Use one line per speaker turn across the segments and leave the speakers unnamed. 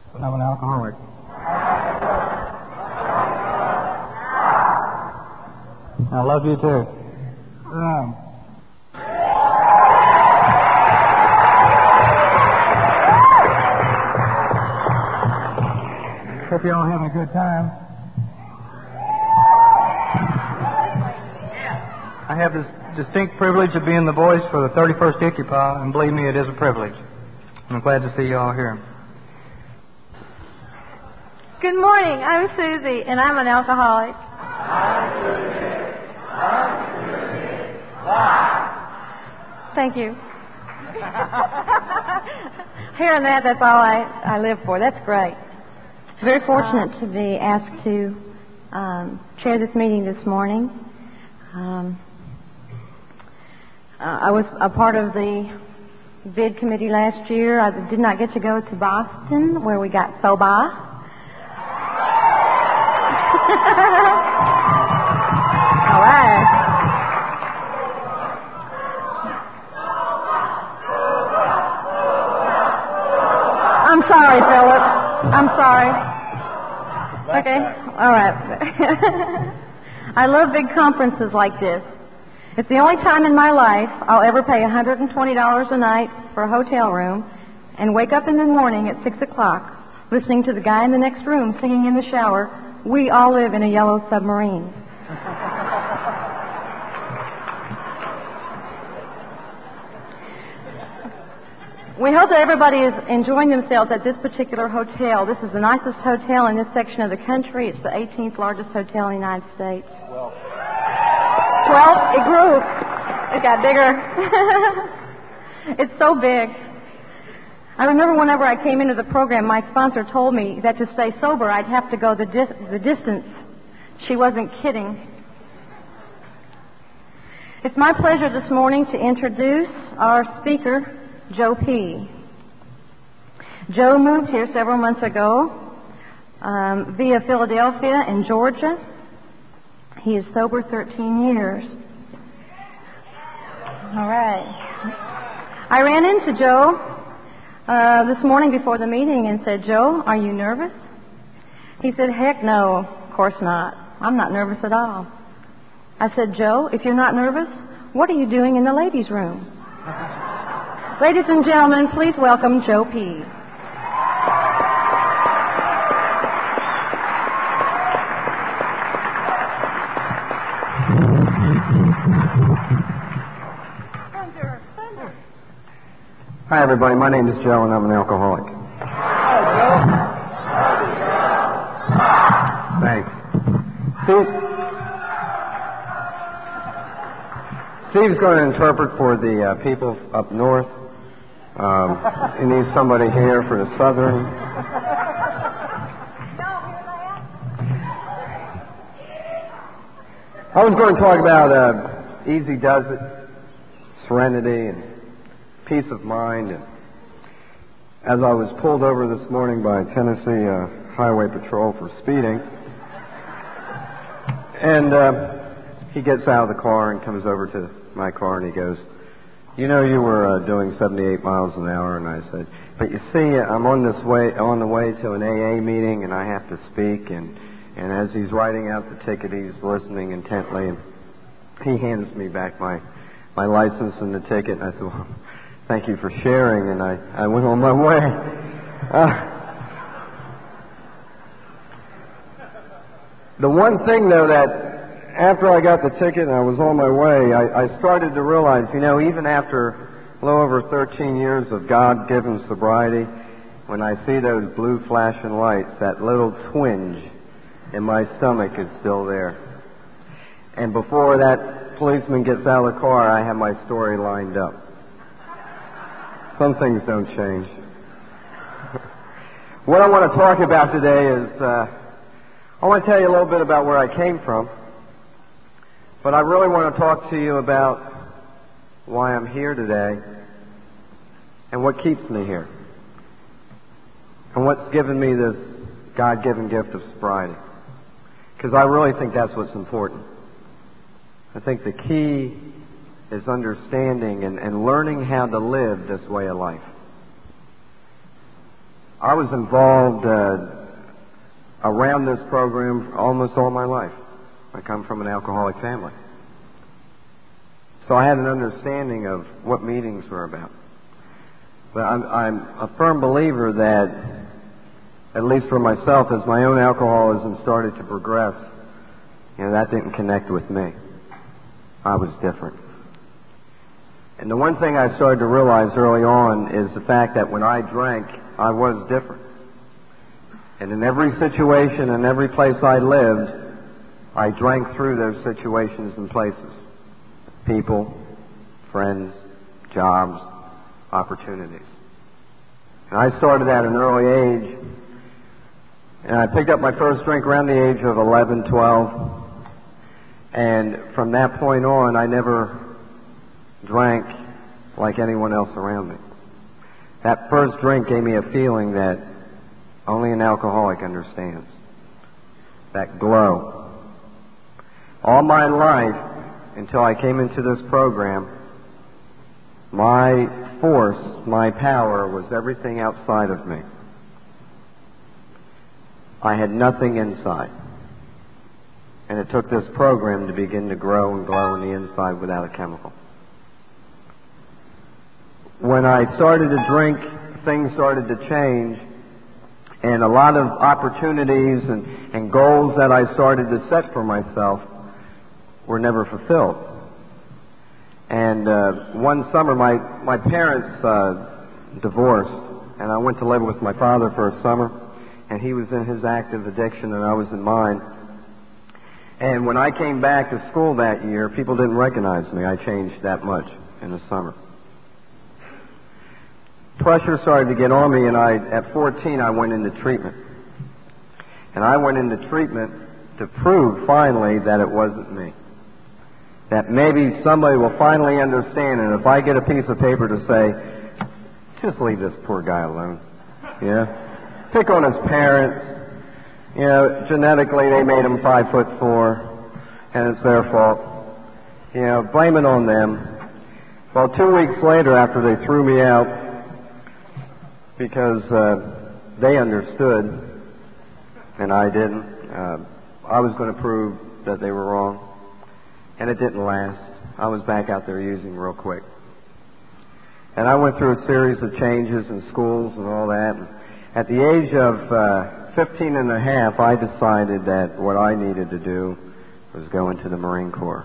and I'm an alcoholic. I love you too. Hope you're all having a good time. I have this distinct privilege of being the voice for the 31st Occupy, and believe me, it is a privilege. I'm glad to see you all here.
Good morning. I'm Susie, and I'm an alcoholic. Thank you. Hearing that, that's all I live for. That's great. Very fortunate to be asked to chair this meeting this morning. I was a part of the bid committee last year. I did not get to go to Boston, where we got sober. All right. I'm sorry, Philip. I'm sorry. Okay. All right. I love big conferences like this. It's the only time in my life I'll ever pay $120 a night for a hotel room and wake up in the morning at 6 o'clock listening to the guy in the next room singing in the shower, "We all live in a yellow submarine." We hope that everybody is enjoying themselves at this particular hotel. This is the nicest hotel in this section of the country. It's the 18th largest hotel in the United States. Well, it grew. It got bigger. It's so big. I remember whenever I came into the program, my sponsor told me that to stay sober, I'd have to go the distance. She wasn't kidding. It's my pleasure this morning to introduce our speaker, Joe P. Joe moved here several months ago via Philadelphia and Georgia. He is sober 13 years. All right. I ran into Joe this morning before the meeting and said, "Joe, are you nervous?" He said, "Heck no, of course not. I'm not nervous at all." I said, "Joe, if you're not nervous, what are you doing in the ladies' room?" Ladies and gentlemen, please welcome Joe P.
Hi, everybody. My name is Joe, and I'm an alcoholic. Thanks. Steve's going to interpret for the people up north. He needs somebody here for the southern. I was going to talk about easy does it, serenity, and peace of mind. And as I was pulled over this morning by Tennessee Highway Patrol for speeding, and he gets out of the car and comes over to my car and he goes, "You know, you were doing 78 miles an hour." And I said, "But you see, I'm on the way to an AA meeting and I have to speak." And as he's writing out the ticket, he's listening intently, and he hands me back my license and the ticket. And I said, "Well, thank you for sharing." And I went on my way. The one thing, though, that after I got the ticket and I was on my way, I started to realize, even after a little over 13 years of God-given sobriety, when I see those blue flashing lights, that little twinge in my stomach is still there. And before that policeman gets out of the car, I have my story lined up. Some things don't change. What I want to talk about today is, I want to tell you a little bit about where I came from, but I really want to talk to you about why I'm here today and what keeps me here and what's given me this God-given gift of sobriety, because I really think that's what's important. I think the key is understanding and learning how to live this way of life. I was involved around this program almost all my life. I come from an alcoholic family. So I had an understanding of what meetings were about. But I'm a firm believer that, at least for myself, as my own alcoholism started to progress, that didn't connect with me. I was different. And the one thing I started to realize early on is the fact that when I drank, I was different. And in every situation and every place I lived, I drank through those situations and places. People, friends, jobs, opportunities. And I started at an early age, and I picked up my first drink around the age of 11, 12. And from that point on, I never drank like anyone else around me. That first drink gave me a feeling that only an alcoholic understands. That glow. All my life, until I came into this program, my force, my power was everything outside of me. I had nothing inside. And it took this program to begin to grow and glow on the inside without a chemical. When I started to drink, things started to change, and a lot of opportunities and goals that I started to set for myself were never fulfilled. And one summer, my parents divorced, and I went to live with my father for a summer, and he was in his active addiction and I was in mine. And when I came back to school that year, people didn't recognize me. I changed that much in the summer. Pressure started to get on me, and at 14, I went into treatment. And I went into treatment to prove finally that it wasn't me. That maybe somebody will finally understand, and if I get a piece of paper to say, just leave this poor guy alone. Pick on his parents. Genetically they made him 5'4", and it's their fault. Blame it on them. Well, 2 weeks later, after they threw me out, because they understood and I didn't, I was going to prove that they were wrong. And it didn't last. I was back out there using real quick. And I went through a series of changes in schools and all that. And at the age of 15 and a half, I decided that what I needed to do was go into the Marine Corps.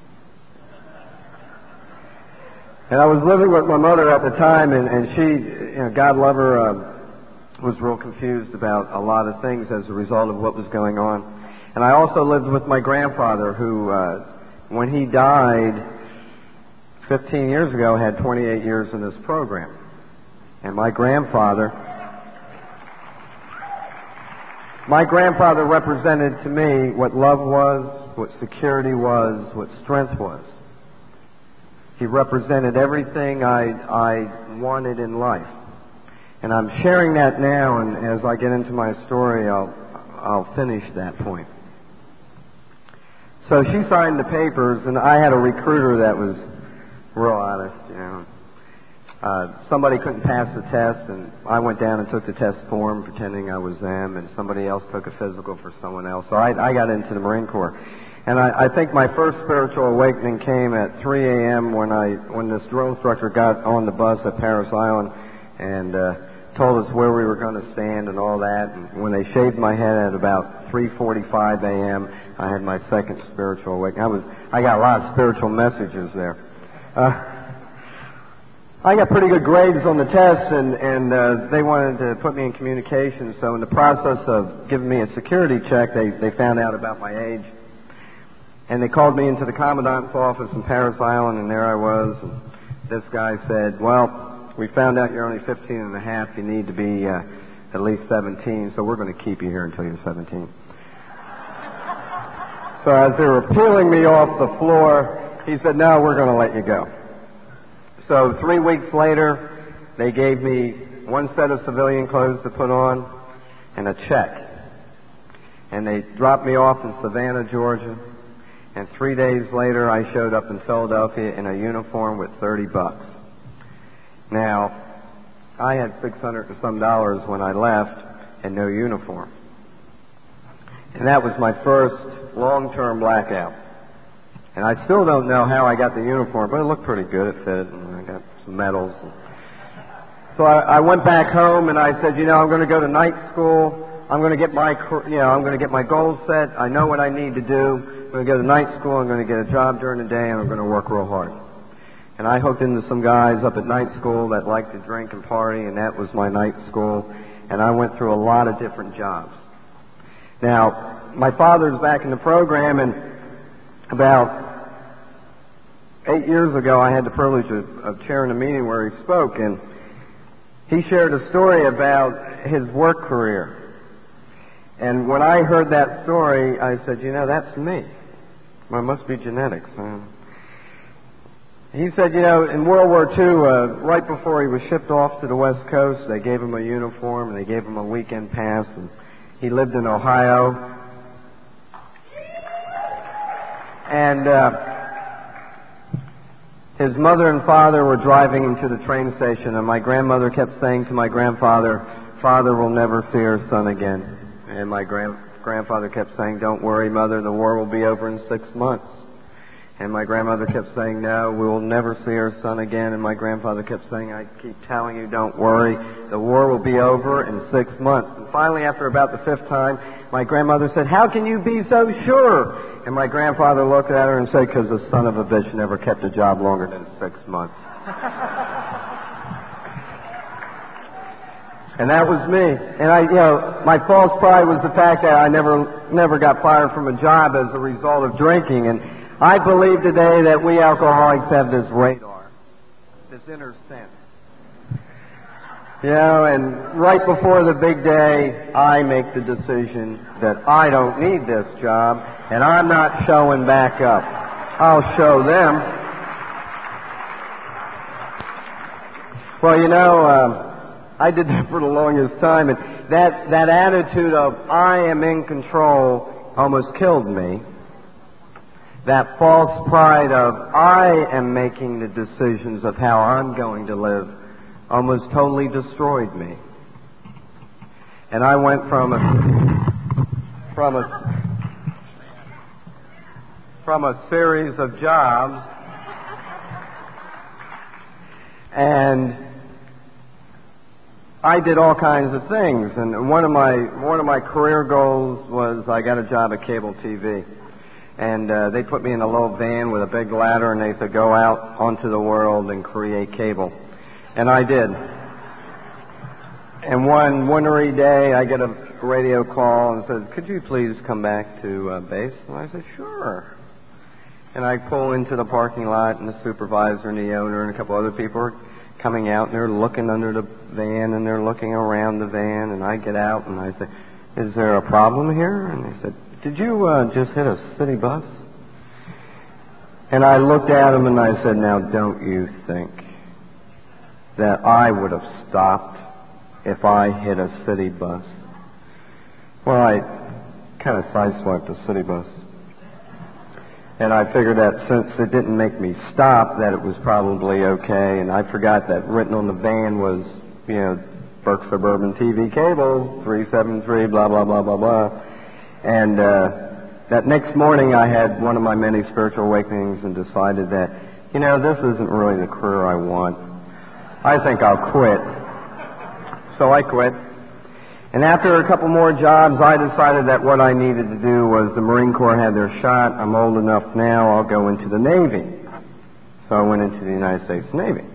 And I was living with my mother at the time, and she, God love her, was real confused about a lot of things as a result of what was going on. And I also lived with my grandfather, who, when he died 15 years ago, had 28 years in this program. And my grandfather represented to me what love was, what security was, what strength was. He represented everything I wanted in life. And I'm sharing that now, and as I get into my story, I'll finish that point. So she signed the papers, and I had a recruiter that was real honest, somebody couldn't pass the test, and I went down and took the test for him, pretending I was them, and somebody else took a physical for someone else. So I got into the Marine Corps. And I think my first spiritual awakening came at 3 a.m. when this drill instructor got on the bus at Parris Island and told us where we were going to stand and all that. And when they shaved my head at about 3:45 a.m., I had my second spiritual awakening. I got a lot of spiritual messages there. I got pretty good grades on the test, and they wanted to put me in communication. So in the process of giving me a security check, they found out about my age. And they called me into the commandant's office in Parris Island, and there I was. And this guy said, well, we found out you're only 15 and a half. You need to be at least 17, so we're going to keep you here until you're 17. So as they were peeling me off the floor, he said, no, we're going to let you go. So 3 weeks later, they gave me one set of civilian clothes to put on and a check. And they dropped me off in Savannah, Georgia. And 3 days later, I showed up in Philadelphia in a uniform with $30. Now, I had $600 and some when I left and no uniform. And that was my first long-term blackout. And I still don't know how I got the uniform, but it looked pretty good. It fit, and I got some medals. So I went back home and I said, I'm going to go to night school. I'm going to get I'm going to get my goals set. I know what I need to do. I'm going to go to night school. I'm going to get a job during the day, and I'm going to work real hard. And I hooked into some guys up at night school that liked to drink and party, and that was my night school. And I went through a lot of different jobs. Now, my father's back in the program, and about 8 years ago, I had the privilege of chairing a meeting where he spoke, and he shared a story about his work career. And when I heard that story, I said, that's me. Well, it must be genetics. He said, in World War II, right before he was shipped off to the West Coast, they gave him a uniform and they gave him a weekend pass, and he lived in Ohio. And his mother and father were driving him to the train station, and my grandmother kept saying to my grandfather, "Father will never see her son again." And my grandfather kept saying, "Don't worry, Mother, the war will be over in 6 months." And my grandmother kept saying, "No, we will never see our son again." And my grandfather kept saying, "I keep telling you, don't worry, the war will be over in 6 months." And finally, after about the 5th time, my grandmother said, "How can you be so sure?" And my grandfather looked at her and said, "Because the son of a bitch never kept a job longer than 6 months." And that was me. And my false pride was the fact that I never got fired from a job as a result of drinking. And I believe today that we alcoholics have this radar, this inner sense. And right before the big day, I make the decision that I don't need this job, and I'm not showing back up. I'll show them. Well, I did that for the longest time, and that attitude of I am in control almost killed me. That false pride of I am making the decisions of how I'm going to live almost totally destroyed me. And I went from a series of jobs, and I did all kinds of things. And one of my career goals was I got a job at cable TV. And they put me in a little van with a big ladder, and they said, "Go out onto the world and create cable." And I did. And one wintry day, I get a radio call and said, "Could you please come back to base?" And I said, "Sure." And I pull into the parking lot, and the supervisor and the owner and a couple other people are coming out, and they're looking under the van, and they're looking around the van. And I get out, and I say, "Is there a problem here?" And they said, "Did you just hit a city bus?" And I looked at him and I said, "Now, don't you think that I would have stopped if I hit a city bus?" Well, I kind of sideswiped a city bus. And I figured that since it didn't make me stop, that it was probably okay. And I forgot that written on the van was, Burke Suburban TV Cable, 373, blah, blah, blah, blah, blah. And that next morning I had one of my many spiritual awakenings and decided that, this isn't really the career I want. I think I'll quit. So I quit. And after a couple more jobs, I decided that what I needed to do was the Marine Corps had their shot. I'm old enough now, I'll go into the Navy. So I went into the United States Navy.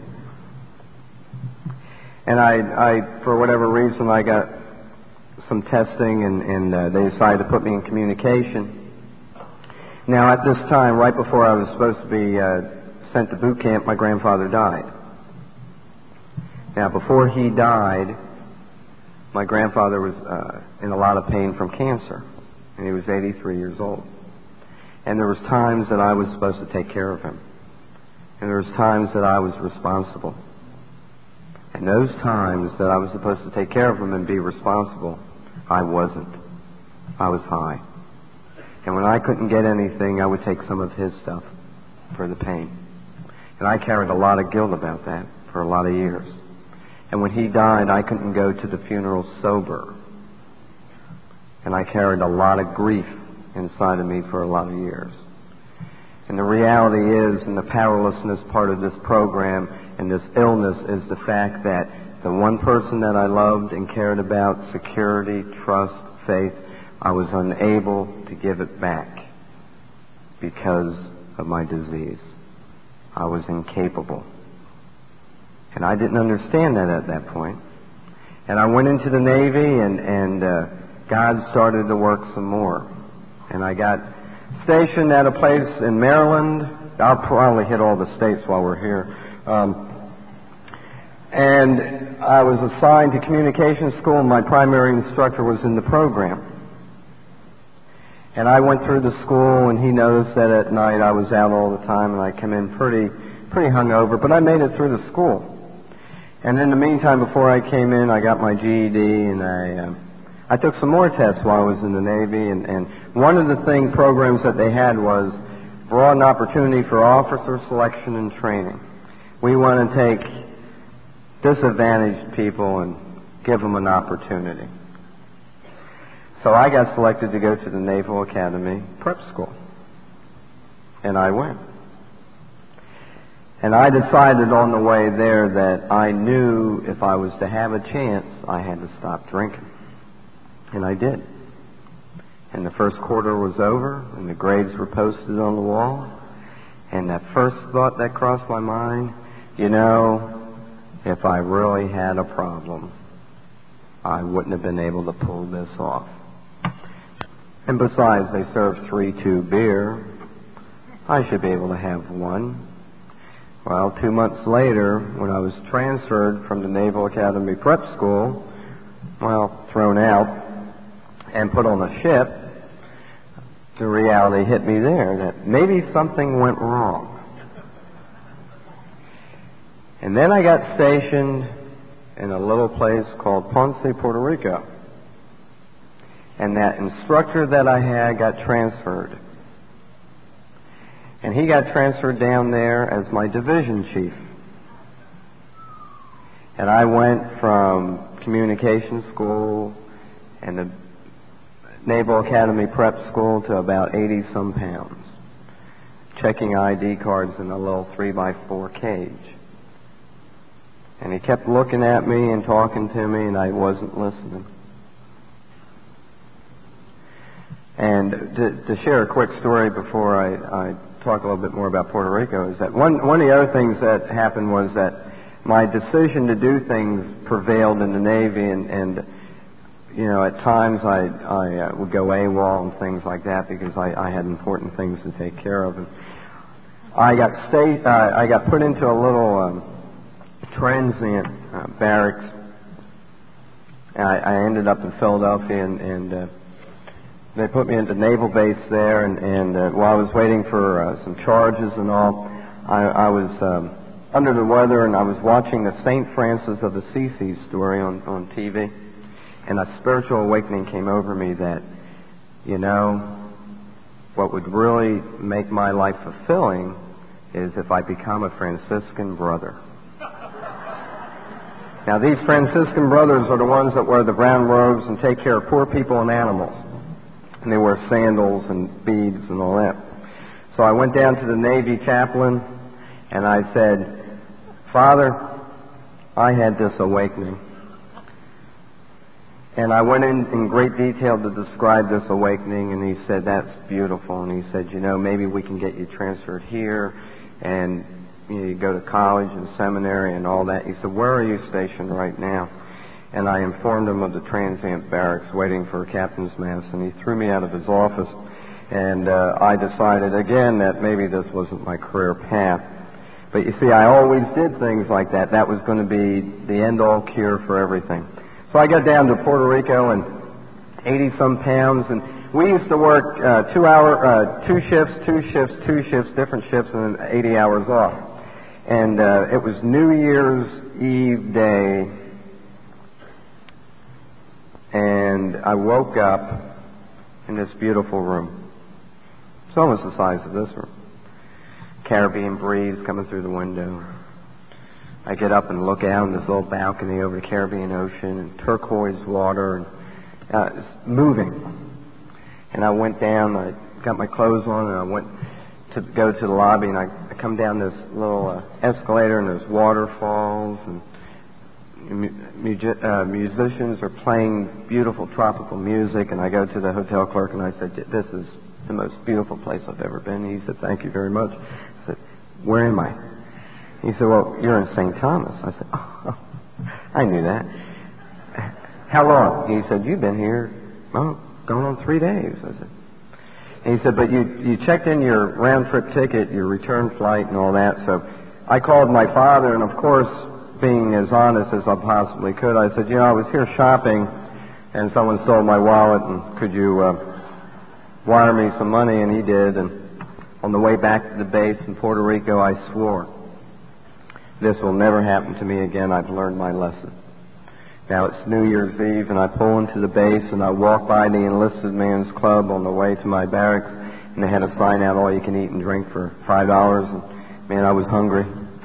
And I for whatever reason, I got some testing, and they decided to put me in communication. Now, at this time, right before I was supposed to be sent to boot camp, my grandfather died. Now, before he died, my grandfather was in a lot of pain from cancer, and he was 83 years old. And there was times that I was supposed to take care of him, and there was times that I was responsible. And those times that I was supposed to take care of him and be responsible, I wasn't. I was high. And when I couldn't get anything, I would take some of his stuff for the pain. And I carried a lot of guilt about that for a lot of years. And when he died, I couldn't go to the funeral sober. And I carried a lot of grief inside of me for a lot of years. And the reality is, and the powerlessness part of this program and this illness is the fact that the one person that I loved and cared about, security, trust, faith, I was unable to give it back because of my disease. I was incapable. And I didn't understand that at that point. And I went into the Navy, and God started to work some more. And I got stationed at a place in Maryland. I'll probably hit all the states while we're here. And I was assigned to communications school, and my primary instructor was in the program. And I went through the school, and he noticed that at night I was out all the time, and I come in pretty hungover, but I made it through the school. And in the meantime, before I came in, I got my GED, and I took some more tests while I was in the Navy, and one of the programs that they had was broaden opportunity for officer selection and training. We want to take disadvantaged people and give them an opportunity. So I got selected to go to the Naval Academy Prep School. And I went. And I decided on the way there that I knew if I was to have a chance, I had to stop drinking. And I did. And the first quarter was over, and the grades were posted on the wall. And that first thought that crossed my mind, if I really had a problem, I wouldn't have been able to pull this off. And besides, they serve 3-2 beer. I should be able to have one. Well, 2 months later, when I was transferred from the Naval Academy Prep School, thrown out and put on a ship, the reality hit me there that maybe something went wrong. And then I got stationed in a little place called Ponce, Puerto Rico. And that instructor that I had got transferred. And he got transferred down there as my division chief. And I went from communications school and the Naval Academy Prep School to about 80-some pounds, checking ID cards in a little 3x4 cage. And he kept looking at me and talking to me, and I wasn't listening. And to share a quick story before I talk a little bit more about Puerto Rico is that one of the other things that happened was that my decision to do things prevailed in the Navy, and at times I would go AWOL and things like that because I had important things to take care of. And I got put into a little transient barracks. I ended up in Philadelphia, and they put me into Naval Base there, and while I was waiting for some charges and all, I was under the weather, and I was watching the St. Francis of Assisi story on TV, and a spiritual awakening came over me that, what would really make my life fulfilling is if I become a Franciscan brother. Now, these Franciscan brothers are the ones that wear the brown robes and take care of poor people and animals. And they wear sandals and beads and all that. So I went down to the Navy chaplain, and I said, Father, I had this awakening. And I went in great detail to describe this awakening, and he said, that's beautiful. And he said, maybe we can get you transferred here, and you go to college and seminary and all that. He said, where are you stationed right now? And I informed him of the transient barracks waiting for a captain's mess, and he threw me out of his office. And I decided again that maybe this wasn't my career path. But you see, I always did things like that. That was going to be the end-all cure for everything. So I got down to Puerto Rico and 80-some pounds, and we used to work 2 shifts, different shifts, and then 80 hours off. And it was New Year's Eve day, and I woke up in this beautiful room. It's almost the size of this room. Caribbean breeze coming through the window. I get up and look out on this little balcony over the Caribbean Ocean and turquoise water and it's moving. And I went down, I got my clothes on, and I went to go to the lobby, and I come down this little escalator, and there's waterfalls, and musicians are playing beautiful tropical music, and I go to the hotel clerk, and I said, this is the most beautiful place I've ever been. He said, thank you very much. I said, where am I? He said, well, you're in St. Thomas. I said, oh, I knew that. How long? He said, you've been here, going on 3 days. I said, and he said, but you checked in your round-trip ticket, your return flight and all that. So I called my father, and of course, being as honest as I possibly could, I said, I was here shopping, and someone stole my wallet, and could you wire me some money? And he did, and on the way back to the base in Puerto Rico, I swore, this will never happen to me again. I've learned my lesson. Now it's New Year's Eve, and I pull into the base, and I walk by the enlisted man's club on the way to my barracks, and they had a sign out, all you can eat and drink for $5, and man, I was hungry.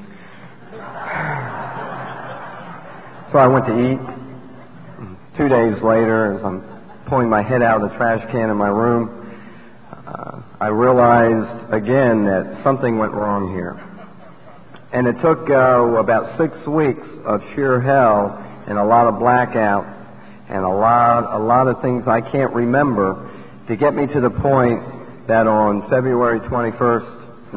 So I went to eat. 2 days later, as I'm pulling my head out of the trash can in my room, I realized again that something went wrong here. And it took about 6 weeks of sheer hell and a lot of blackouts and a lot of things I can't remember to get me to the point that on February 21st,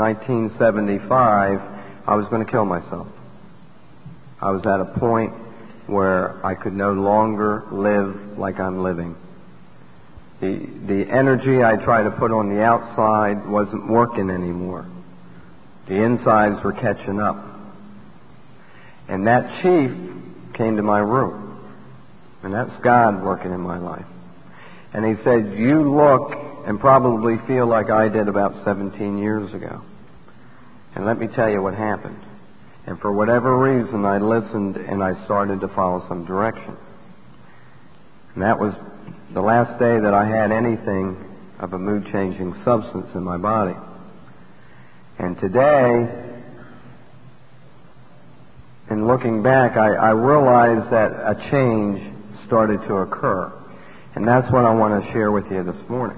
1975, I was going to kill myself. I was at a point where I could no longer live like I'm living. The energy I tried to put on the outside wasn't working anymore. The insides were catching up. And that chief came to my room. And that's God working in my life. And he said, you look and probably feel like I did about 17 years ago. And let me tell you what happened. And for whatever reason, I listened and I started to follow some direction. And that was the last day that I had anything of a mood-changing substance in my body. And today, in looking back, I realized that a change started to occur. And that's what I want to share with you this morning.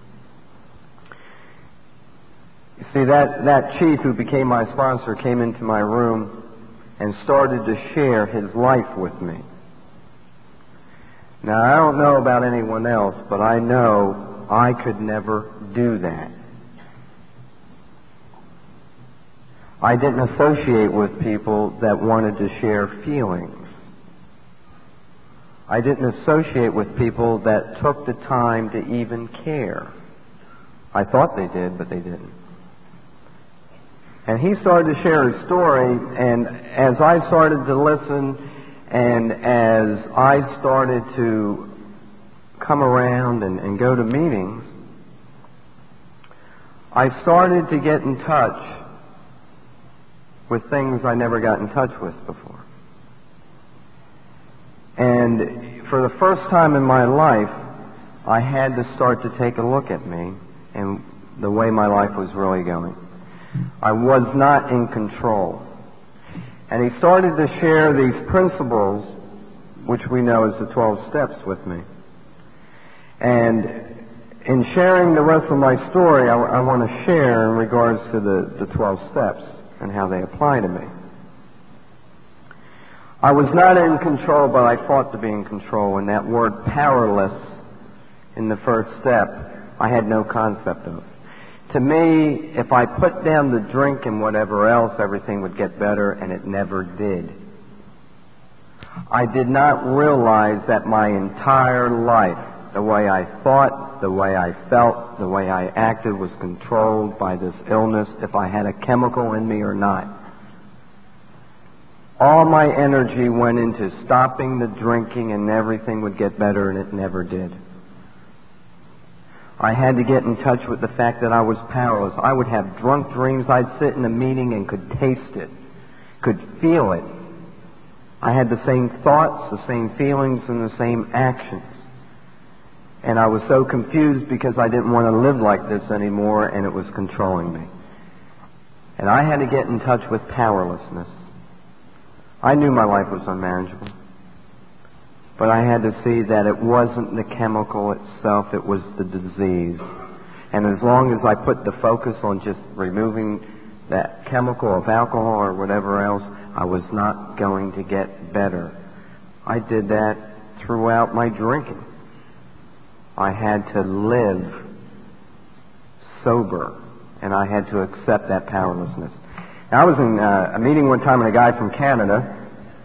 You see, that chief who became my sponsor came into my room and started to share his life with me. Now, I don't know about anyone else, but I know I could never do that. I didn't associate with people that wanted to share feelings. I didn't associate with people that took the time to even care. I thought they did, but they didn't. And he started to share his story, and as I started to listen, and as I started to come around and go to meetings, I started to get in touch with things I never got in touch with before. And for the first time in my life, I had to start to take a look at me and the way my life was really going. I was not in control. And he started to share these principles, which we know as the 12 steps, with me. And in sharing the rest of my story, I want to share in regards to the 12 steps and how they apply to me. I was not in control, but I fought to be in control. And that word powerless in the first step, I had no concept of. To me, if I put down the drink and whatever else, everything would get better, and it never did. I did not realize that my entire life, the way I thought, the way I felt, the way I acted was controlled by this illness, if I had a chemical in me or not. All my energy went into stopping the drinking and everything would get better, and it never did. I had to get in touch with the fact that I was powerless. I would have drunk dreams. I'd sit in a meeting and could taste it, could feel it. I had the same thoughts, the same feelings, and the same actions. And I was so confused because I didn't want to live like this anymore, and it was controlling me. And I had to get in touch with powerlessness. I knew my life was unmanageable. But I had to see that it wasn't the chemical itself, it was the disease. And as long as I put the focus on just removing that chemical of alcohol or whatever else, I was not going to get better. I did that throughout my drinking. I had to live sober, and I had to accept that powerlessness. Now, I was in a meeting one time, and a guy from Canada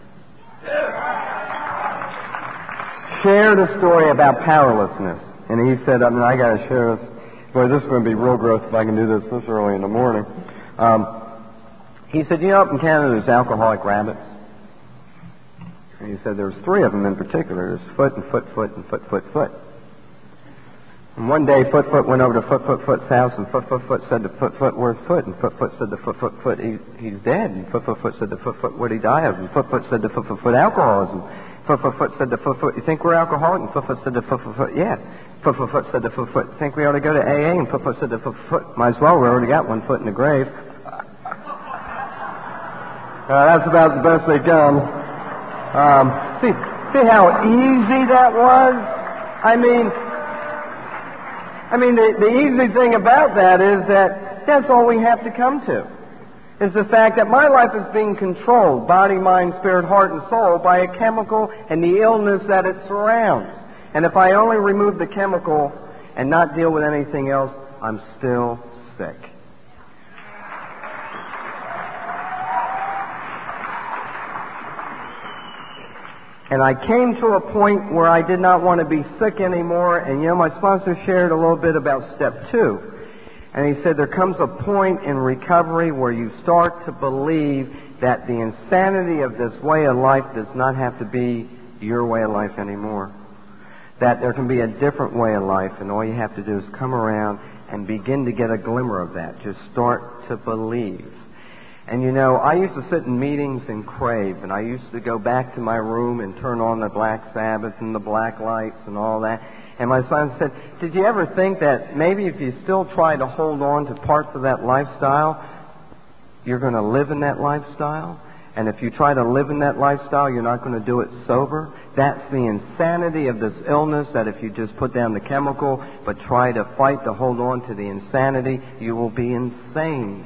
shared a story about powerlessness. And he said, I got to share this. Boy, this is going to be real growth if I can do this early in the morning. He said, up in Canada there's alcoholic rabbits. And he said there's 3 of them in particular. There's Foot and Foot, Foot, and Foot, Foot, Foot. And one day Foot, Foot went over to Foot, Foot, Foot's house, and Foot, Foot, Foot said to Foot, Foot, where's Foot? And Foot, Foot said to Foot, Foot, Foot, he's dead. And Foot, Foot, Foot said to Foot, Foot, what'd he die of? And Foot, Foot said to Foot, Foot, Foot, alcoholism. Foot, Foot, Foot said to Foot, Foot, you think we're alcoholic? And Foot, Foot said to Foot, Foot, Foot, yeah. Foot, Foot, Foot said to Foot, Foot, think we ought to go to AA? And Foot, Foot said to Foot, Foot, might as well, we already got 1 foot in the grave. That's about the best they come. See how easy that was? I mean, the easy thing about that is that that's all we have to come to. Is the fact that my life is being controlled, body, mind, spirit, heart, and soul, by a chemical and the illness that it surrounds. And if I only remove the chemical and not deal with anything else, I'm still sick. And I came to a point where I did not want to be sick anymore. And my sponsor shared a little bit about step 2. And he said there comes a point in recovery where you start to believe that the insanity of this way of life does not have to be your way of life anymore. That there can be a different way of life, and all you have to do is come around and begin to get a glimmer of that. Just start to believe. And I used to sit in meetings and crave, and I used to go back to my room and turn on the Black Sabbath and the black lights and all that. And my son said, did you ever think that maybe if you still try to hold on to parts of that lifestyle, you're going to live in that lifestyle? And if you try to live in that lifestyle, you're not going to do it sober? That's the insanity of this illness, that if you just put down the chemical but try to fight to hold on to the insanity, you will be insane.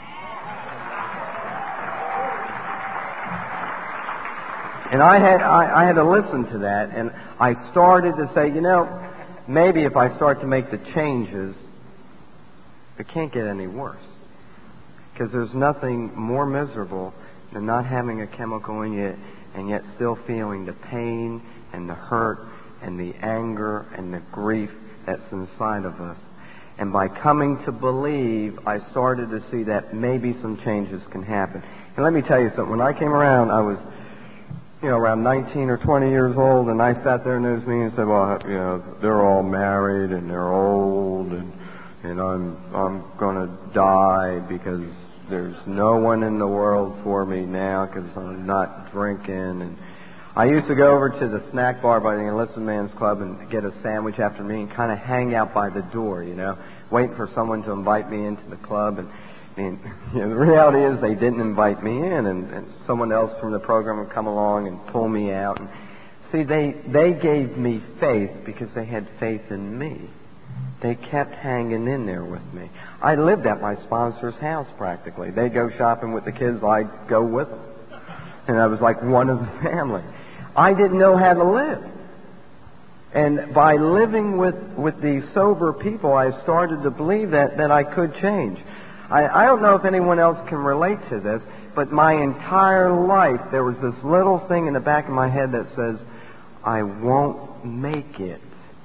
And I had to listen to that, and I started to say, maybe if I start to make the changes, it can't get any worse. Because there's nothing more miserable than not having a chemical in you and yet still feeling the pain and the hurt and the anger and the grief that's inside of us. And by coming to believe, I started to see that maybe some changes can happen. And let me tell you something. When I came around, I was around 19 or 20 years old, and I sat there in those meetings and said, well, they're all married and they're old, and I'm going to die because there's no one in the world for me now because I'm not drinking. And I used to go over to the snack bar by the Enlisted Man's Club and get a sandwich after me and kind of hang out by the door, waiting for someone to invite me into the club. And the reality is they didn't invite me in, and someone else from the program would come along and pull me out. And see, they gave me faith because they had faith in me. They kept hanging in there with me. I lived at my sponsor's house practically. They'd go shopping with the kids, I'd go with them. And I was like one of the family. I didn't know how to live. And by living with these sober people, I started to believe that I could change. I don't know if anyone else can relate to this, but my entire life there was this little thing in the back of my head that says, I won't make it.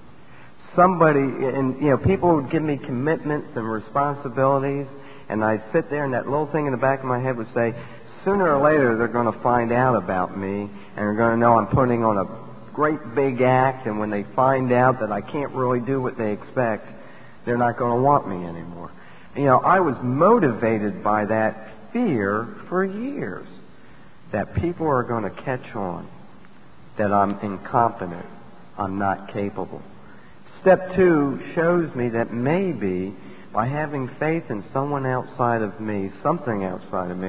People would give me commitments and responsibilities, and I'd sit there and that little thing in the back of my head would say, sooner or later they're going to find out about me, and they're going to know I'm putting on a great big act, and when they find out that I can't really do what they expect, they're not going to want me anymore. I was motivated by that fear for years, that people are going to catch on, that I'm incompetent, I'm not capable. Step 2 shows me that maybe by having faith in someone outside of me, something outside of me,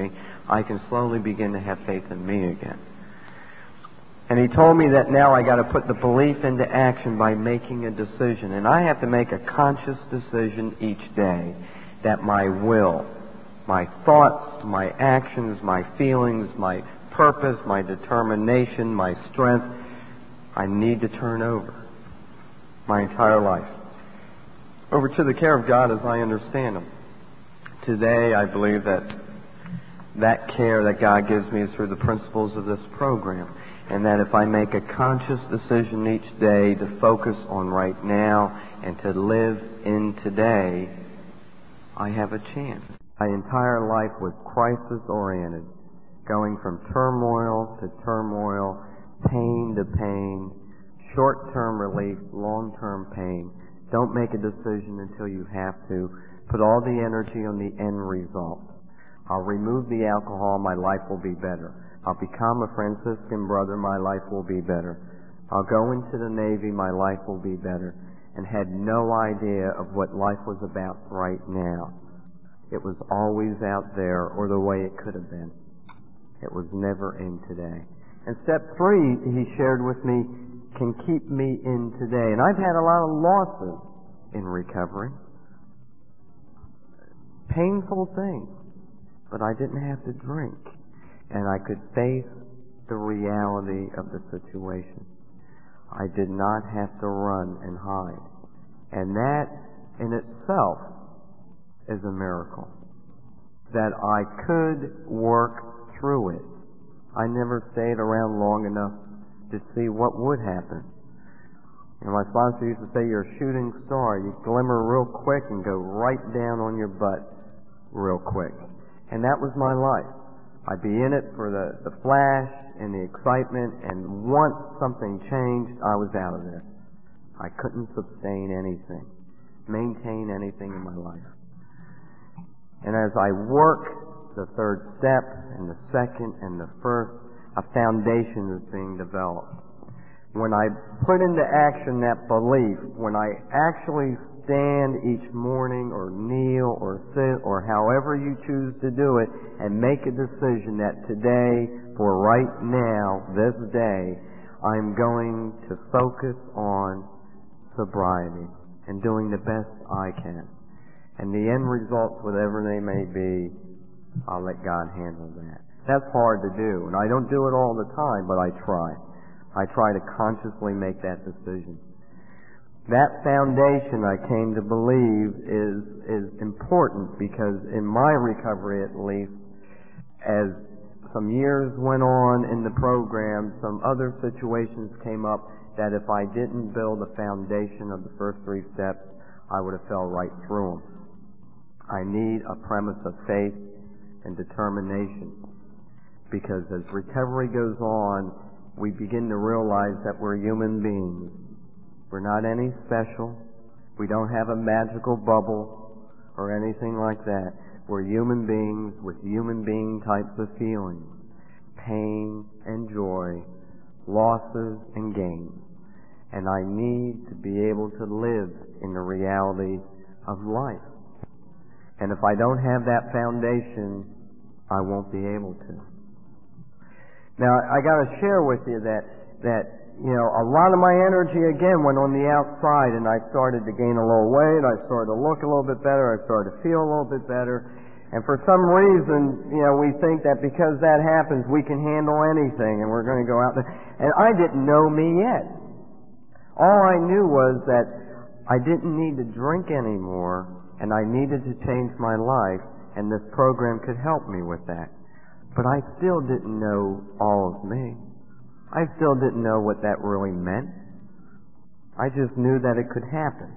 I can slowly begin to have faith in me again. And he told me that now I got to put the belief into action by making a decision. And I have to make a conscious decision each day that my will, my thoughts, my actions, my feelings, my purpose, my determination, my strength, I need to turn over my entire life over to the care of God as I understand Him. Today, I believe that care that God gives me is through the principles of this program, and that if I make a conscious decision each day to focus on right now and to live in today, I have a chance. My entire life was crisis-oriented, going from turmoil to turmoil, pain to pain, short-term relief, long-term pain. Don't make a decision until you have to. Put all the energy on the end result. I'll remove the alcohol, my life will be better. I'll become a Franciscan brother, my life will be better. I'll go into the Navy, my life will be better. And had no idea of what life was about right now. It was always out there, or the way it could have been. It was never in today. And step 3, he shared with me, can keep me in today. And I've had a lot of losses in recovery. Painful things. But I didn't have to drink. And I could face the reality of the situation. I did not have to run and hide. And that in itself is a miracle. That I could work through it. I never stayed around long enough to see what would happen. You know, my sponsor used to say, you're a shooting star. You glimmer real quick and go right down on your butt real quick. And that was my life. I'd be in it for the flash and the excitement, and once something changed, I was out of there. I couldn't sustain anything, maintain anything in my life. And as I work the third step and the second and the first, a foundation is being developed. When I put into action that belief, when I actually stand each morning or kneel or sit or however you choose to do it and make a decision that today, for right now, this day, I'm going to focus on sobriety and doing the best I can. And the end results, whatever they may be, I'll let God handle that. That's hard to do, and I don't do it all the time, but I try. I try to consciously make that decision. That foundation, I came to believe, is important because in my recovery at least, as some years went on in the program, some other situations came up that if I didn't build a foundation of the first 3 steps, I would have fell right through them. I need a premise of faith and determination because as recovery goes on, we begin to realize that we're human beings. We're not any special. We don't have a magical bubble or anything like that. We're human beings with human being types of feelings. Pain and joy, losses and gains. And I need to be able to live in the reality of life. And if I don't have that foundation, I won't be able to. Now, I got to share with you that a lot of my energy again went on the outside, and I started to gain a little weight. I started to look a little bit better. I started to feel a little bit better. And for some reason, we think that because that happens, we can handle anything, and we're going to go out there. And I didn't know me yet. All I knew was that I didn't need to drink anymore, and I needed to change my life, and this program could help me with that. But I still didn't know all of me. I still didn't know what that really meant. I just knew that it could happen.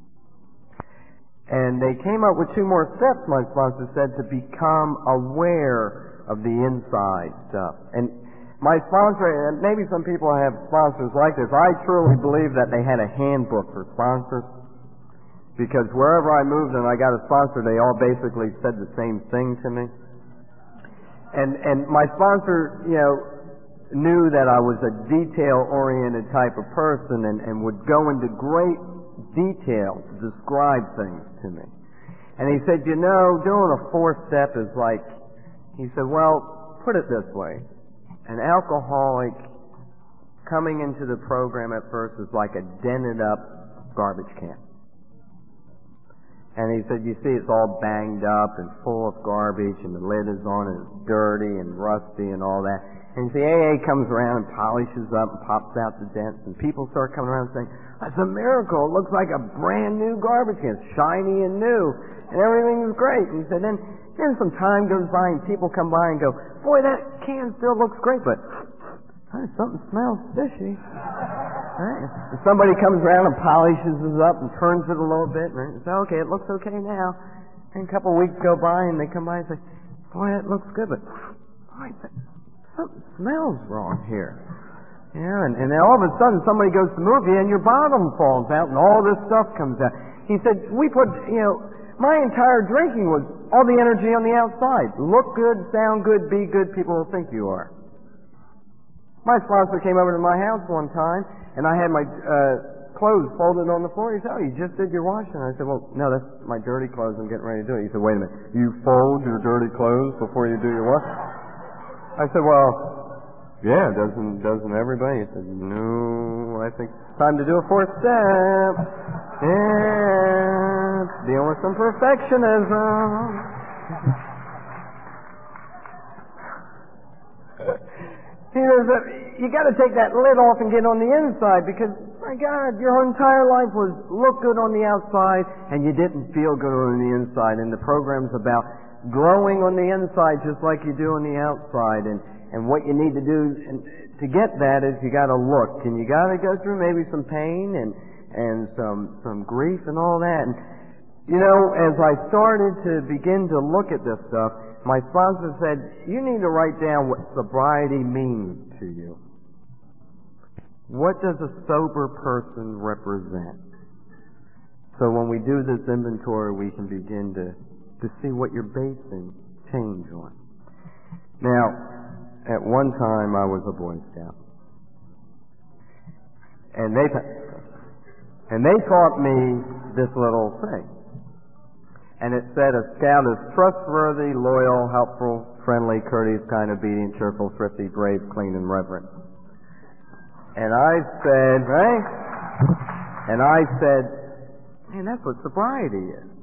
And they came up with 2 more steps, my sponsor said, to become aware of the inside stuff. And my sponsor, and maybe some people have sponsors like this, I truly believe that they had a handbook for sponsors. Because wherever I moved and I got a sponsor, they all basically said the same thing to me. And my sponsor, knew that I was a detail-oriented type of person and would go into great detail to describe things to me. And he said, doing a 4th step is like He said, well, put it this way. An alcoholic coming into the program at first is like a dented up garbage can. And he said, you see, it's all banged up and full of garbage, and the lid is on, and it's dirty and rusty and all that. And the AA comes around and polishes up and pops out the dents, and people start coming around saying, that's a miracle. It looks like a brand new garbage can. It's shiny and new, and everything is great. And he said, then some time goes by, and people come by and go, boy, that can still looks great, but something smells fishy. Right. And somebody comes around and polishes it up and turns it a little bit, and say, okay, it looks okay now. And a couple of weeks go by, and they come by and say, boy, that looks good, but boy, something smells wrong here. Yeah, and then all of a sudden somebody goes to move you, and your bottom falls out, and all this stuff comes out. He said, my entire drinking was all the energy on the outside. Look good, sound good, be good, people will think you are. My sponsor came over to my house one time, and I had my clothes folded on the floor. He said, oh, you just did your washing. I said, well, no, that's my dirty clothes. I'm getting ready to do it. He said, wait a minute. You fold your dirty clothes before you do your washing? I said, well, yeah, doesn't everybody? He said, no, I think it's time to do a fourth step. Yeah, deal with some perfectionism. See, you got to take that lid off and get on the inside, because, my God, your entire life was look good on the outside and you didn't feel good on the inside. And the program's about growing on the inside just like you do on the outside. And what you need to do to get that is you got to look, and you got to go through maybe some pain and some grief and all that. And as I started to begin to look at this stuff, my sponsor said, you need to write down what sobriety means to you. What does a sober person represent? So when we do this inventory, we can begin to see what you're basing change on. Now, at one time I was a Boy Scout. And they taught me this little thing. And it said, a scout is trustworthy, loyal, helpful, friendly, courteous, kind, obedient, cheerful, thrifty, brave, clean, and reverent. And I said, right? And I said, man, that's what sobriety is.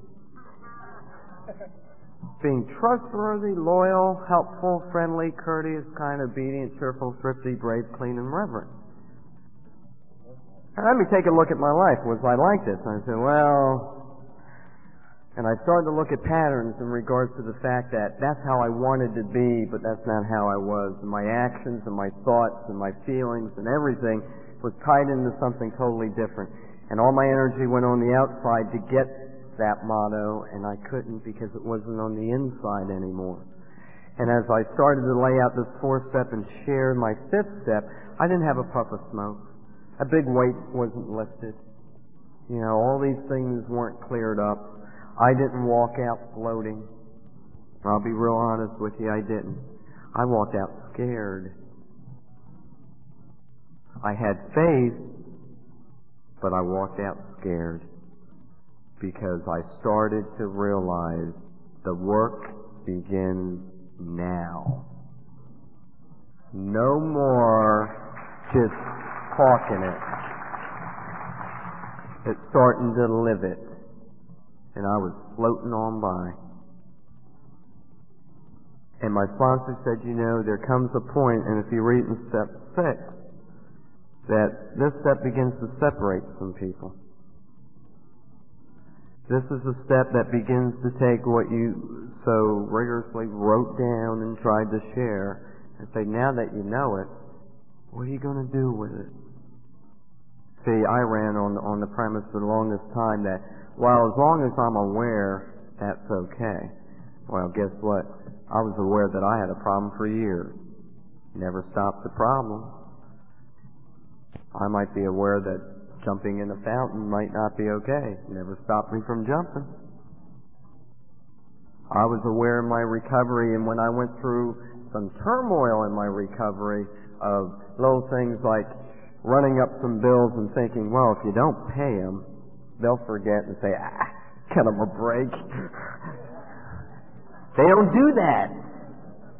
Being trustworthy, loyal, helpful, friendly, courteous, kind, obedient, cheerful, thrifty, brave, clean, and reverent. And let me take a look at my life. Was I like this? And I said, well... And I started to look at patterns in regards to the fact that that's how I wanted to be, but that's not how I was. And my actions and my thoughts and my feelings and everything was tied into something totally different. And all my energy went on the outside to get that motto, and I couldn't because it wasn't on the inside anymore. And as I started to lay out this fourth step and share my fifth step, I didn't have a puff of smoke. A big weight wasn't lifted. All these things weren't cleared up. I didn't walk out floating. I'll be real honest with you, I didn't. I walked out scared. I had faith, but I walked out scared because I started to realize the work begins now. No more just talking it. It's starting to live it. And I was floating on by. And my sponsor said, there comes a point, and if you read in step 6, that this step begins to separate some people. This is a step that begins to take what you so rigorously wrote down and tried to share and say, now that you know it, what are you going to do with it? See, I ran on the premise for the longest time that, well, as long as I'm aware, that's okay. Well, guess what? I was aware that I had a problem for years. Never stopped the problem. I might be aware that jumping in a fountain might not be okay. Never stopped me from jumping. I was aware in my recovery, and when I went through some turmoil in my recovery of little things like running up some bills and thinking, well, if you don't pay them, they'll forget and say, cut them a break. They don't do that.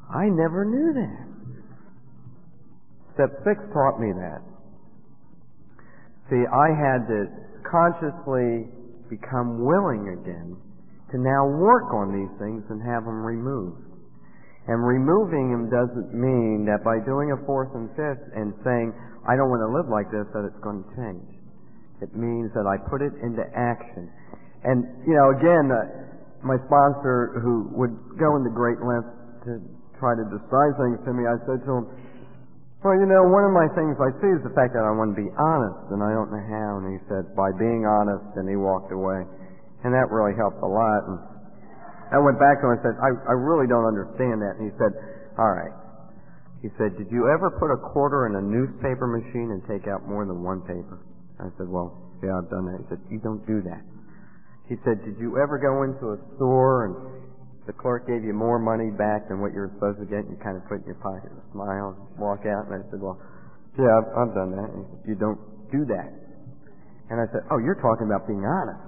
I never knew that. Step 6 taught me that. See, I had to consciously become willing again to now work on these things and have them removed. And removing them doesn't mean that by doing a 4th and 5th and saying, I don't want to live like this, that it's going to change. It means that I put it into action. And, again, my sponsor, who would go into great lengths to try to describe things to me, I said to him, well, one of my things I see is the fact that I want to be honest, and I don't know how. And he said, by being honest, and he walked away. And that really helped a lot. And I went back to him and said, I really don't understand that. And he said, all right. He said, did you ever put a quarter in a newspaper machine and take out more than one paper? I said, well, yeah, I've done that. He said, you don't do that. He said, did you ever go into a store and the clerk gave you more money back than what you were supposed to get, and you kind of put it in your pocket and smile and walk out? And I said, well, yeah, I've done that. And he said, you don't do that. And I said, oh, you're talking about being honest.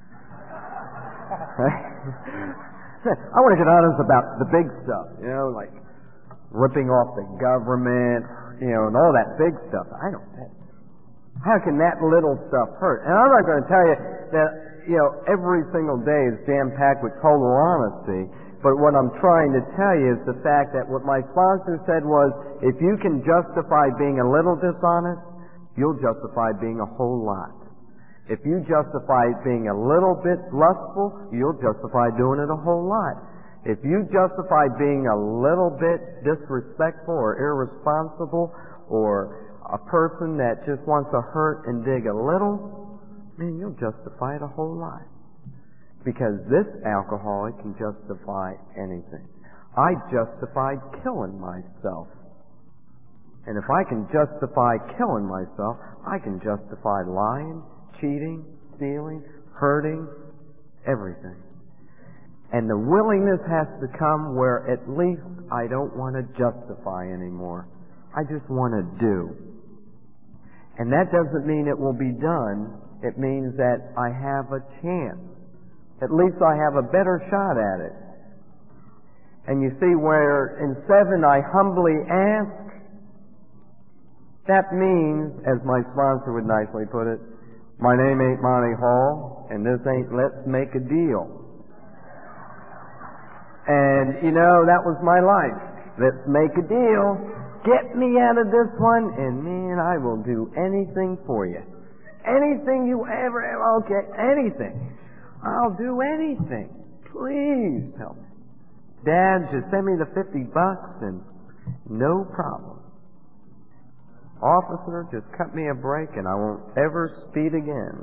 I want to get honest about the big stuff, like ripping off the government, and all that big stuff. How can that little stuff hurt? And I'm not going to tell you that, every single day is jam-packed with total honesty. But what I'm trying to tell you is the fact that what my sponsor said was, if you can justify being a little dishonest, you'll justify being a whole lot. If you justify being a little bit lustful, you'll justify doing it a whole lot. If you justify being a little bit disrespectful or irresponsible or a person that just wants to hurt and dig a little, man, you'll justify it a whole lot. Because this alcoholic can justify anything. I justified killing myself. And if I can justify killing myself, I can justify lying, cheating, stealing, hurting, everything. And the willingness has to come where at least I don't want to justify anymore. I just want to do. And that doesn't mean it will be done. It means that I have a chance. At least I have a better shot at it. And you see where in 7 I humbly ask, that means, as my sponsor would nicely put it, my name ain't Monty Hall, and this ain't let's make a deal. And, that was my life. Let's make a deal. Get me out of this one, and man, I will do anything for you. Anything you ever, okay, anything. I'll do anything. Please help me. Dad, just send me the $50 and no problem. Officer, just cut me a break and I won't ever speed again.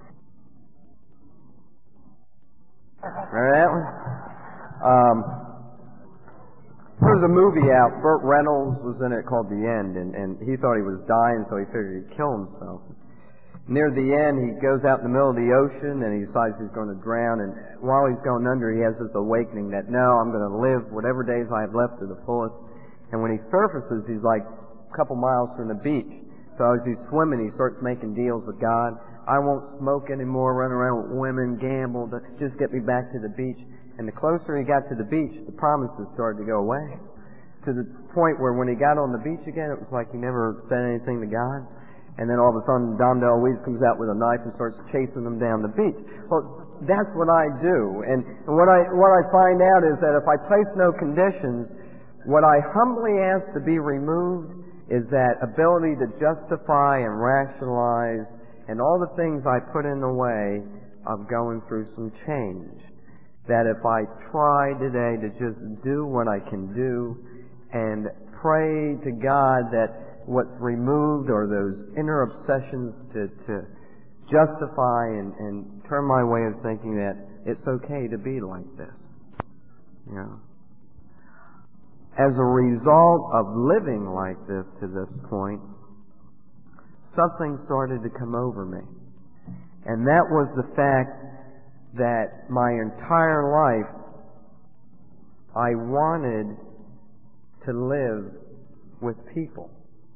Remember that one? There was a movie out, Burt Reynolds was in it called The End, and he thought he was dying, so he figured he'd kill himself. Near the end, he goes out in the middle of the ocean and he decides he's going to drown, and while he's going under, he has this awakening that, no, I'm going to live whatever days I have left to the fullest. And when he surfaces, he's like a couple miles from the beach. So as he's swimming, he starts making deals with God. I won't smoke anymore, run around with women, gamble, just get me back to the beach. And the closer he got to the beach, the promises started to go away. To the point where when he got on the beach again, it was like he never said anything to God. And then all of a sudden, Dom DeLuise comes out with a knife and starts chasing them down the beach. Well, that's what I do. And what I find out is that if I place no conditions, what I humbly ask to be removed is that ability to justify and rationalize and all the things I put in the way of going through some change. That if I try today to just do what I can do and pray to God that what's removed are those inner obsessions to justify and turn my way of thinking that it's okay to be like this. As a result of living like this to this point, something started to come over me. And that was the fact that my entire life I wanted to live with people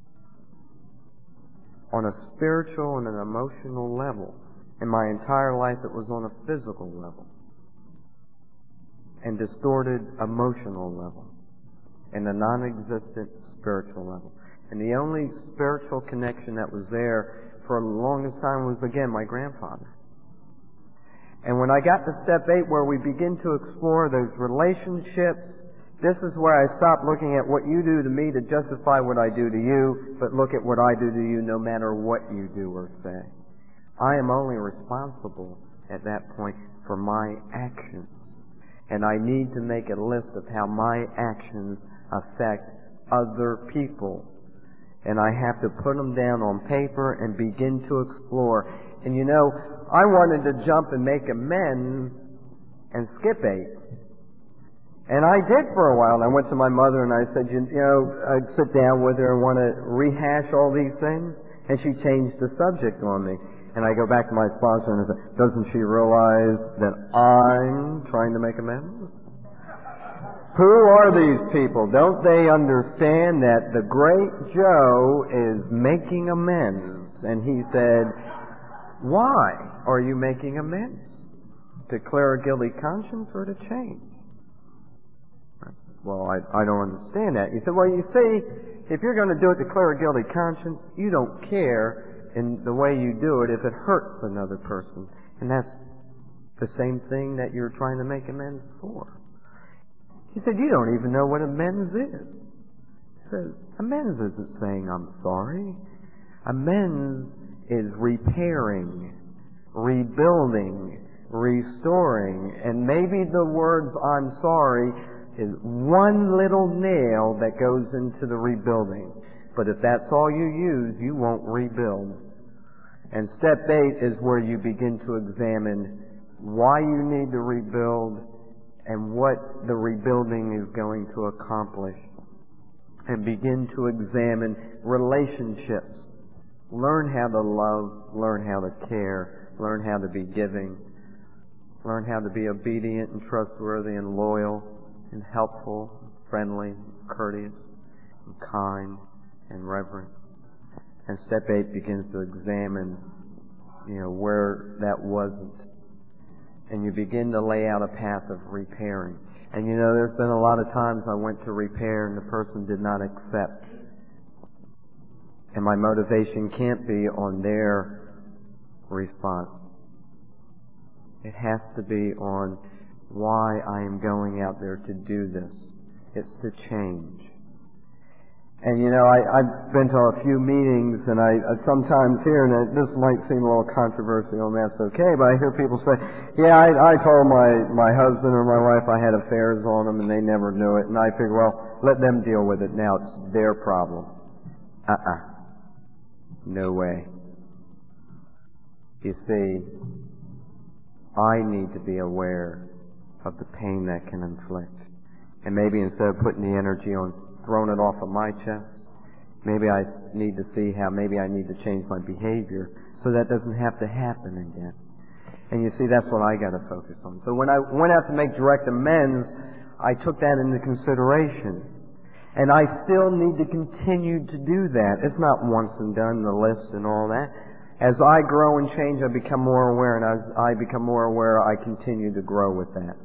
on a spiritual and an emotional level. In my entire life it was on a physical level and distorted emotional level. and a non-existent spiritual level. And the only spiritual connection that was there for the longest time was, again, my grandfather. And when I got to step 8, where we begin to explore those relationships, this is where I stop looking at what you do to me to justify what I do to you, but look at what I do to you no matter what you do or say. I am only responsible at that point for my actions. And I need to make a list of how my actions affect other people. And I have to put them down on paper and begin to explore. And you know, I wanted to jump and make amends and skip 8. And I did for a while. And I went to my mother and I said, you know, I'd sit down with her and want to rehash all these things. And she changed the subject on me. And I go back to my sponsor and I say, doesn't she realize that I'm trying to make amends? Who are these people? Don't they understand that the great Joe is making amends? And he said, why are you making amends? To clear a guilty conscience or to change? Well, I don't understand that. He said, well, you see, if you're going to do it to clear a guilty conscience, you don't care in the way you do it if it hurts another person. And that's the same thing that you're trying to make amends for. He said, you don't even know what amends is. He said, amends isn't saying I'm sorry. Amends is repairing, rebuilding, restoring. And maybe the words I'm sorry is one little nail that goes into the rebuilding. But if that's all you use, you won't rebuild. And step 8 is where you begin to examine why you need to rebuild and what the rebuilding is going to accomplish. And begin to examine relationships. Learn how to love, learn how to care, learn how to be giving, learn how to be obedient and trustworthy and loyal and helpful, friendly, courteous, and kind, and reverent. And step 8 begins to examine, where that wasn't. And you begin to lay out a path of repairing. And there's been a lot of times I went to repair and the person did not accept. And my motivation can't be on their response. It has to be on why I am going out there to do this. It's to change. And I've been to a few meetings and I sometimes hear, and this might seem a little controversial and that's okay, but I hear people say, yeah, I told my husband or my wife I had affairs on them and they never knew it. And I figure, well, let them deal with it now. It's their problem. No way. You see, I need to be aware of the pain that can inflict. And maybe instead of putting the energy on throwing it off of my chest, maybe I need to see how maybe I need to change my behavior so that doesn't have to happen again. And you see, that's what I got to focus on. So when I went out to make direct amends, I took that into consideration. And I still need to continue to do that. It's not once and done, the list and all that. As I grow and change, I become more aware, and as I become more aware, I continue to grow with that.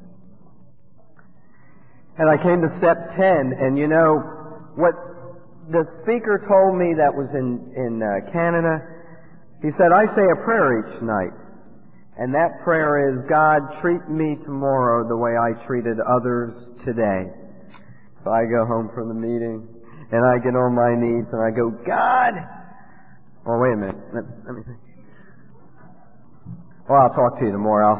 And I came to step 10, and what the speaker told me that was in Canada, he said, I say a prayer each night. And that prayer is, God, treat me tomorrow the way I treated others today. So I go home from the meeting, and I get on my knees, and I go, God! Oh, wait a minute. Let me think. Well, I'll talk to you tomorrow.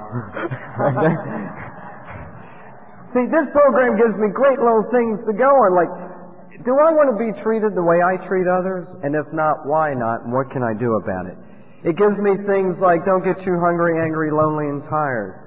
See, this program gives me great little things to go on, like, do I want to be treated the way I treat others? And if not, why not? And what can I do about it? It gives me things like, don't get too hungry, angry, lonely, and tired.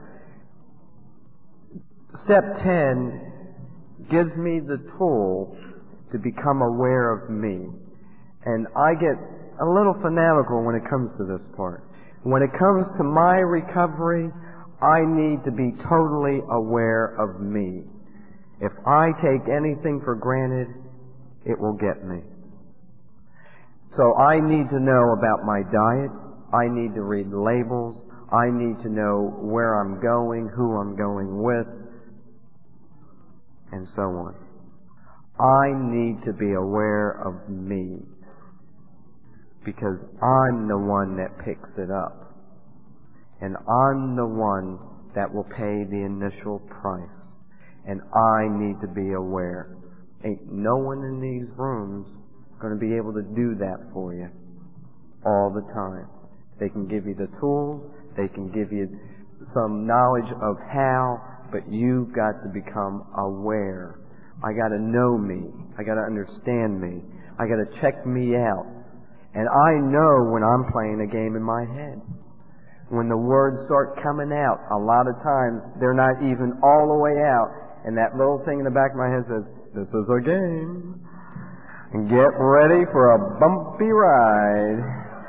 Step 10 gives me the tool to become aware of me. And I get a little fanatical when it comes to this part. When it comes to my recovery, I need to be totally aware of me. If I take anything for granted, it will get me. So I need to know about my diet. I need to read labels. I need to know where I'm going, who I'm going with, and so on. I need to be aware of me, because I'm the one that picks it up, and I'm the one that will pay the initial price, and I need to be aware. Ain't no one in these rooms going to be able to do that for you all the time. They can give you the tools, they can give you some knowledge of how, but you've got to become aware. I got to know me. I got to understand me. I got to check me out. And I know when I'm playing a game in my head. When the words start coming out, a lot of times they're not even all the way out, and that little thing in the back of my head says, "This is a game. Get ready for a bumpy ride.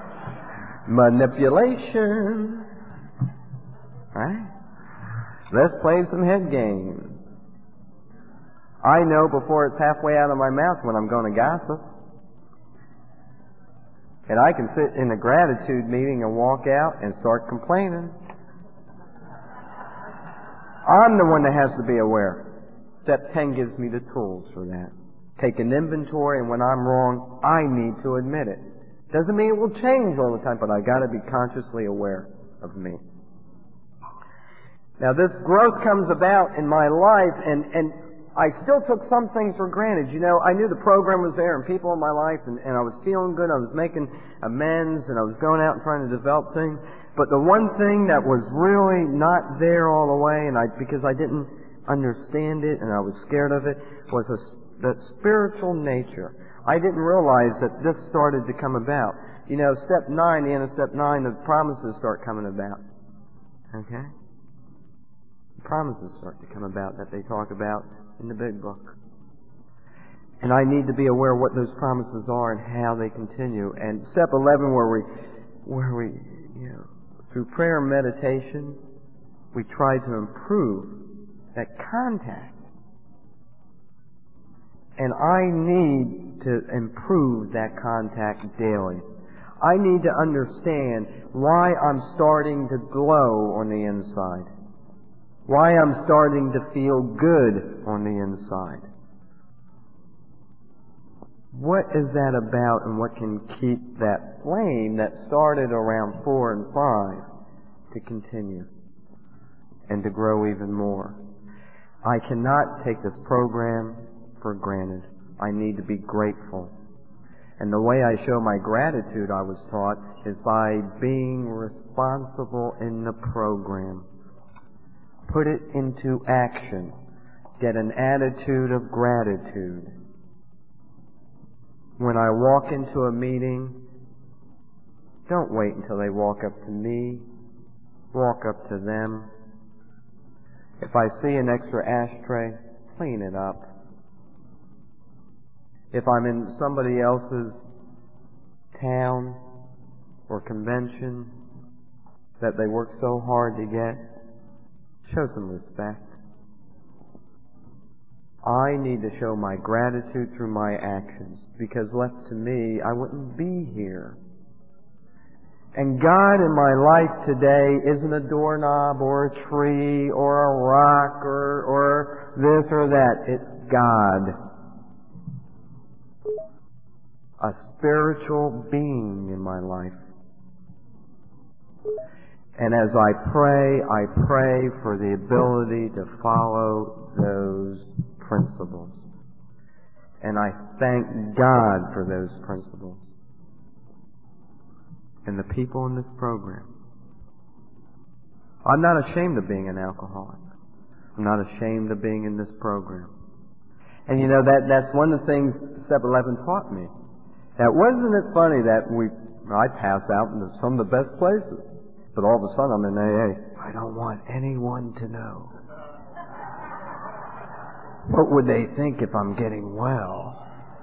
Manipulation." Right? Let's play some head games. I know before it's halfway out of my mouth when I'm going to gossip. And I can sit in a gratitude meeting and walk out and start complaining. I'm the one that has to be aware. Step 10 gives me the tools for that. Take an inventory, and when I'm wrong, I need to admit it. Doesn't mean it will change all the time, but I got to be consciously aware of me. Now, this growth comes about in my life, and I still took some things for granted. You know, I knew the program was there and people in my life, and I was feeling good. I was making amends, and I was going out and trying to develop things. But the one thing that was really not there all the way, and because I didn't understand it and I was scared of it, was the spiritual nature. I didn't realize that this started to come about. You know, step 9, the end of step 9, the promises start coming about. Okay? The promises start to come about that they talk about in the big book. And I need to be aware of what those promises are and how they continue. And step 11, where we, you know, through prayer and meditation, we try to improve that contact. And I need to improve that contact daily. I need to understand why I'm starting to glow on the inside. Why I'm starting to feel good on the inside. What is that about, and what can keep that flame that started around 4 and 5 to continue and to grow even more? I cannot take this program for granted. I need to be grateful. And the way I show my gratitude, I was taught, is by being responsible in the program. Put it into action. Get an attitude of gratitude. When I walk into a meeting, don't wait until they walk up to me. Walk up to them. If I see an extra ashtray, clean it up. If I'm in somebody else's town or convention that they work so hard to get, show some respect. I need to show my gratitude through my actions, because left to me, I wouldn't be here. And God in my life today isn't a doorknob or a tree or a rock or this or that. It's God. A spiritual being in my life. And as I pray for the ability to follow those principles. And I thank God for those principles. And the people in this program. I'm not ashamed of being an alcoholic. I'm not ashamed of being in this program. And you know, that's one of the things Step 11 taught me. Now, wasn't it funny that I pass out into some of the best places, but all of a sudden I'm in AA. I don't want anyone to know. What would they think if I'm getting well?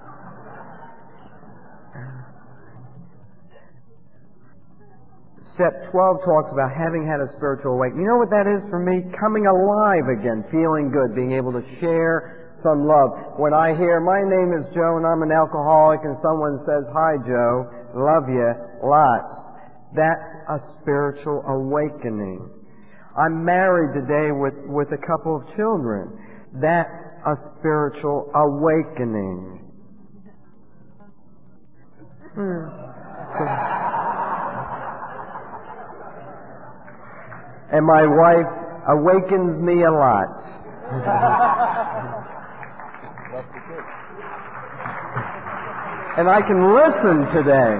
Step 12 talks about having had a spiritual awakening. You know what that is for me? Coming alive again, feeling good, being able to share some love. When I hear, my name is Joe and I'm an alcoholic, and someone says, hi Joe, love you, lots. That's a spiritual awakening. I'm married today with a couple of children. That's a spiritual awakening. And my wife awakens me a lot. And I can listen today.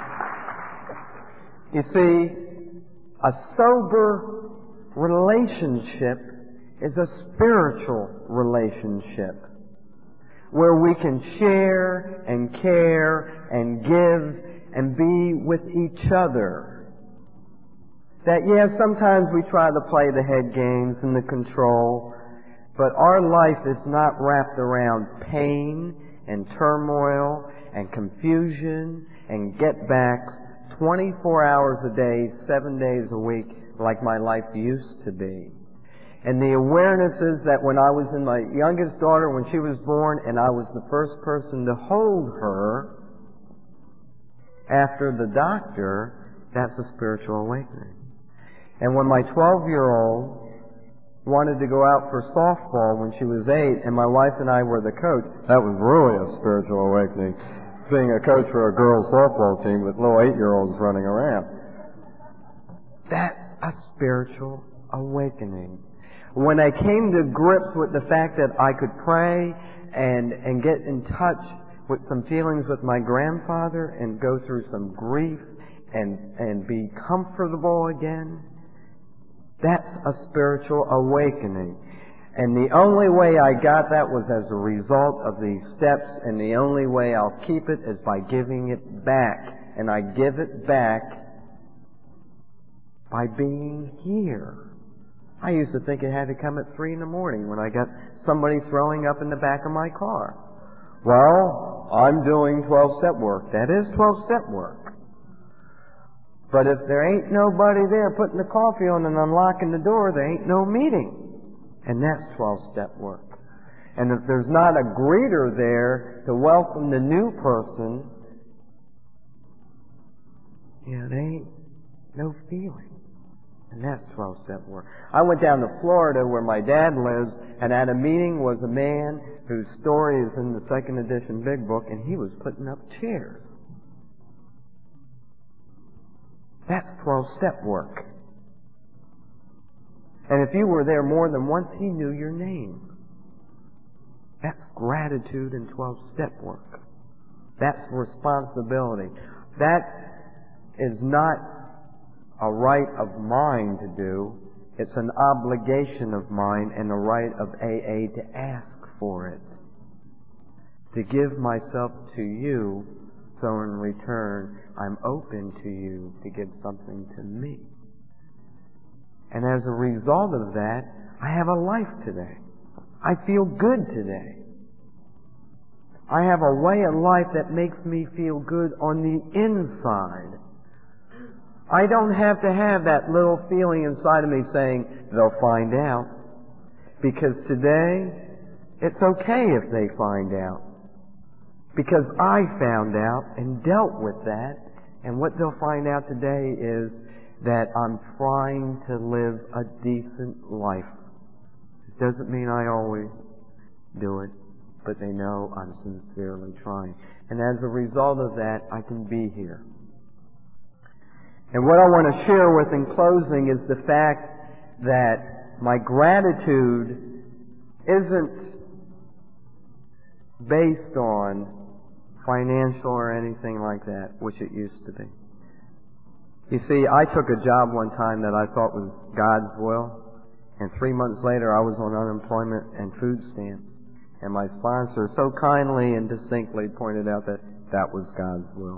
You see, a sober relationship is a spiritual relationship where we can share and care and give and be with each other. That, yes, sometimes we try to play the head games and the control, but our life is not wrapped around pain and turmoil and confusion and get-backs 24 hours a day, 7 days a week, like my life used to be. And the awareness is that when I was in my youngest daughter, when she was born, and I was the first person to hold her after the doctor, that's a spiritual awakening. And when my 12-year-old wanted to go out for softball when she was 8, and my wife and I were the coach, that was really a spiritual awakening, being a coach for a girls' softball team with little 8-year-olds running around. That's a spiritual awakening. When I came to grips with the fact that I could pray and get in touch with some feelings with my grandfather and go through some grief and be comfortable again, that's a spiritual awakening. And the only way I got that was as a result of these steps, and the only way I'll keep it is by giving it back. And I give it back by being here. I used to think it had to come at 3 in the morning when I got somebody throwing up in the back of my car. Well, I'm doing 12-step work. That is 12-step work. But if there ain't nobody there putting the coffee on and unlocking the door, there ain't no meeting. And that's 12-step work. And if there's not a greeter there to welcome the new person, there ain't no feeling. And that's 12-step work. I went down to Florida where my dad lives, and at a meeting was a man whose story is in the 2nd edition Big Book, and he was putting up chairs. That's 12-step work. And if you were there more than once, he knew your name. That's gratitude and 12-step work. That's responsibility. That is not a right of mine to do. It's an obligation of mine and a right of AA to ask for it. To give myself to you, so in return, I'm open to you to give something to me. And as a result of that, I have a life today. I feel good today. I have a way of life that makes me feel good on the inside. I don't have to have that little feeling inside of me saying, they'll find out. Because today, it's okay if they find out. Because I found out and dealt with that. And what they'll find out today is that I'm trying to live a decent life. It doesn't mean I always do it, but they know I'm sincerely trying. And as a result of that, I can be here. And what I want to share with in closing is the fact that my gratitude isn't based on financial or anything like that, which it used to be. You see, I took a job one time that I thought was God's will, and 3 months later I was on unemployment and food stamps. And my sponsor so kindly and distinctly pointed out that that was God's will.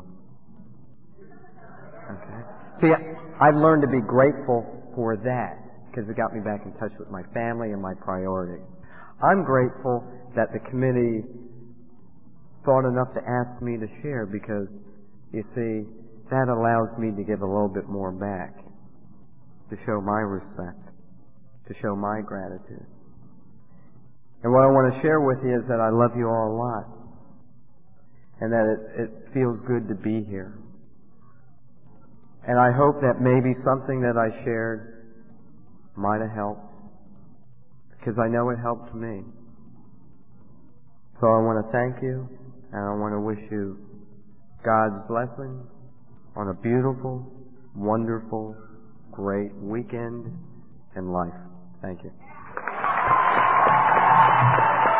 Okay? See, I've learned to be grateful for that because it got me back in touch with my family and my priorities. I'm grateful that the committee thought enough to ask me to share because, you see, that allows me to give a little bit more back, to show my respect, to show my gratitude. And what I want to share with you is that I love you all a lot, and that it feels good to be here. And I hope that maybe something that I shared might have helped, because I know it helped me. So I want to thank you, and I want to wish you God's blessing on a beautiful, wonderful, great weekend in life. Thank you.